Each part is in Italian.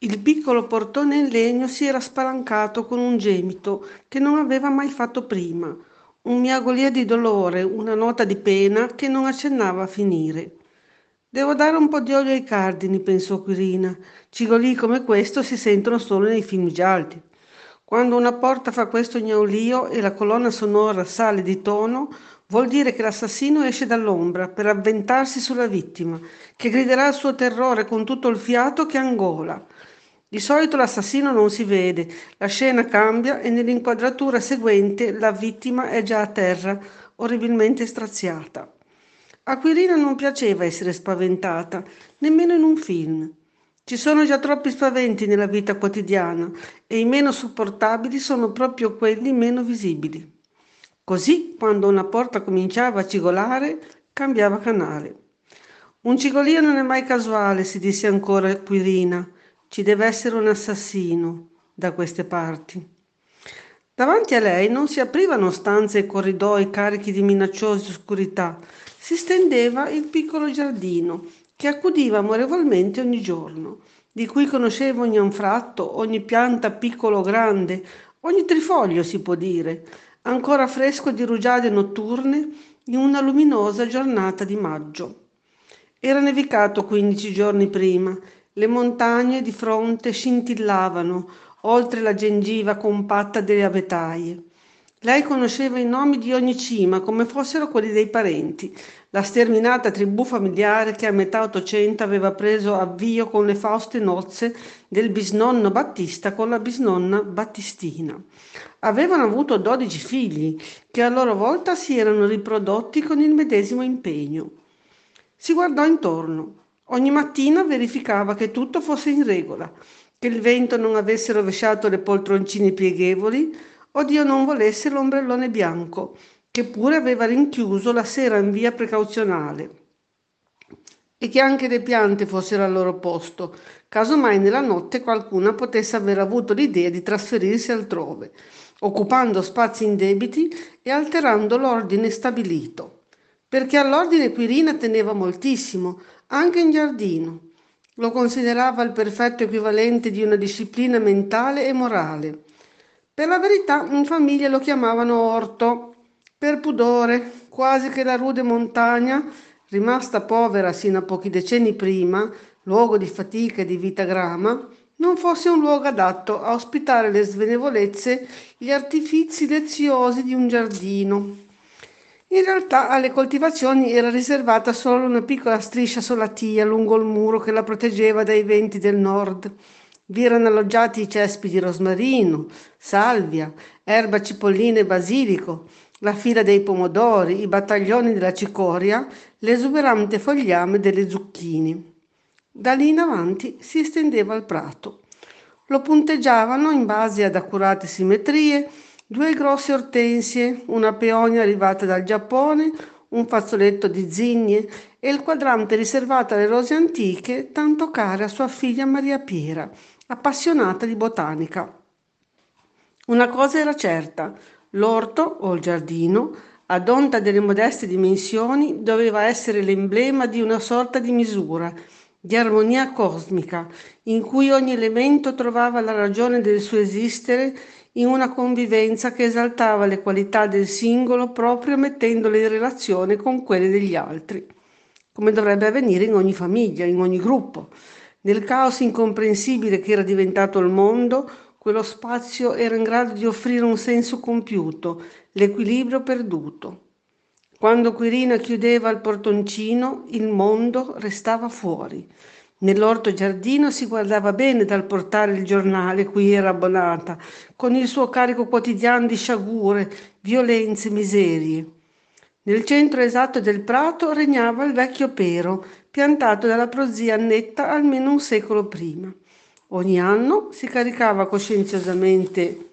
Il piccolo portone in legno si era spalancato con un gemito che non aveva mai fatto prima, un miagolia di dolore, una nota di pena che non accennava a finire. Devo dare un po' di olio ai cardini, pensò Quirina. Cigolii come questo si sentono solo nei film gialli. Quando una porta fa questo gnaulio e la colonna sonora sale di tono, vuol dire che l'assassino esce dall'ombra per avventarsi sulla vittima, che griderà il suo terrore con tutto il fiato che angola. Di solito l'assassino non si vede, la scena cambia e nell'inquadratura seguente la vittima è già a terra, orribilmente straziata. A Quirina non piaceva essere spaventata, nemmeno in un film. Ci sono già troppi spaventi nella vita quotidiana e i meno sopportabili sono proprio quelli meno visibili. Così, quando una porta cominciava a cigolare, cambiava canale. Un cigolio non è mai casuale, si disse ancora Quirina. Ci deve essere un assassino da queste parti. Davanti a lei non si aprivano stanze e corridoi carichi di minacciose oscurità, si stendeva il piccolo giardino che accudiva amorevolmente ogni giorno, di cui conosceva ogni anfratto, ogni pianta piccolo o grande, ogni trifoglio si può dire, ancora fresco di rugiade notturne in una luminosa giornata di maggio. Era nevicato 15 giorni prima, le montagne di fronte scintillavano, oltre la gengiva compatta delle abetaie. Lei conosceva i nomi di ogni cima come fossero quelli dei parenti, la sterminata tribù familiare che a metà Ottocento aveva preso avvio con le fauste nozze del bisnonno Battista con la bisnonna Battistina. Avevano avuto 12 figli, che a loro volta si erano riprodotti con il medesimo impegno. Si guardò intorno. Ogni mattina verificava che tutto fosse in regola, che il vento non avesse rovesciato le poltroncine pieghevoli o Dio non volesse l'ombrellone bianco, che pure aveva rinchiuso la sera in via precauzionale, e che anche le piante fossero al loro posto, casomai nella notte qualcuna potesse aver avuto l'idea di trasferirsi altrove, occupando spazi indebiti e alterando l'ordine stabilito. Perché all'ordine Quirina teneva moltissimo, anche in giardino. Lo considerava il perfetto equivalente di una disciplina mentale e morale. Per la verità, in famiglia lo chiamavano orto, per pudore, quasi che la rude montagna, rimasta povera sino a pochi decenni prima, luogo di fatica e di vita grama, non fosse un luogo adatto a ospitare le svenevolezze, gli artifizi leziosi di un giardino. In realtà alle coltivazioni era riservata solo una piccola striscia solatia lungo il muro che la proteggeva dai venti del nord. Vi erano alloggiati i cespi di rosmarino, salvia, erba cipollina e basilico, la fila dei pomodori, i battaglioni della cicoria, l'esuberante fogliame delle zucchine. Da lì in avanti si estendeva il prato. Lo punteggiavano in base ad accurate simmetrie due grosse ortensie, una peonia arrivata dal Giappone, un fazzoletto di zinnie e il quadrante riservato alle rose antiche, tanto care a sua figlia Maria Piera, appassionata di botanica. Una cosa era certa, l'orto o il giardino, ad onta delle modeste dimensioni, doveva essere l'emblema di una sorta di misura, di armonia cosmica, in cui ogni elemento trovava la ragione del suo esistere in una convivenza che esaltava le qualità del singolo proprio mettendole in relazione con quelle degli altri, come dovrebbe avvenire in ogni famiglia, in ogni gruppo. Nel caos incomprensibile che era diventato il mondo, quello spazio era in grado di offrire un senso compiuto, l'equilibrio perduto. Quando Quirina chiudeva il portoncino, il mondo restava fuori. Nell'orto giardino si guardava bene dal portare il giornale cui era abbonata, con il suo carico quotidiano di sciagure, violenze, miserie. Nel centro esatto del prato regnava il vecchio pero, piantato dalla prozia Annetta almeno un secolo prima. Ogni anno si caricava coscienziosamente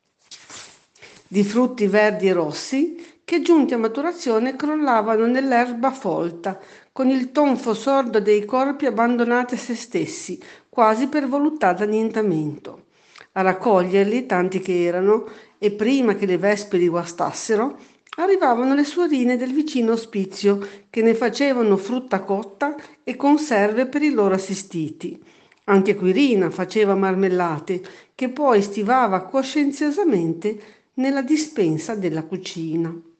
di frutti verdi e rossi che giunti a maturazione crollavano nell'erba folta, con il tonfo sordo dei corpi abbandonati a se stessi, quasi per voluttà d'annientamento. A raccoglierli, tanti che erano, e prima che le vespe li guastassero, arrivavano le suorine del vicino ospizio, che ne facevano frutta cotta e conserve per i loro assistiti. Anche Quirina faceva marmellate che poi stivava coscienziosamente nella dispensa della cucina.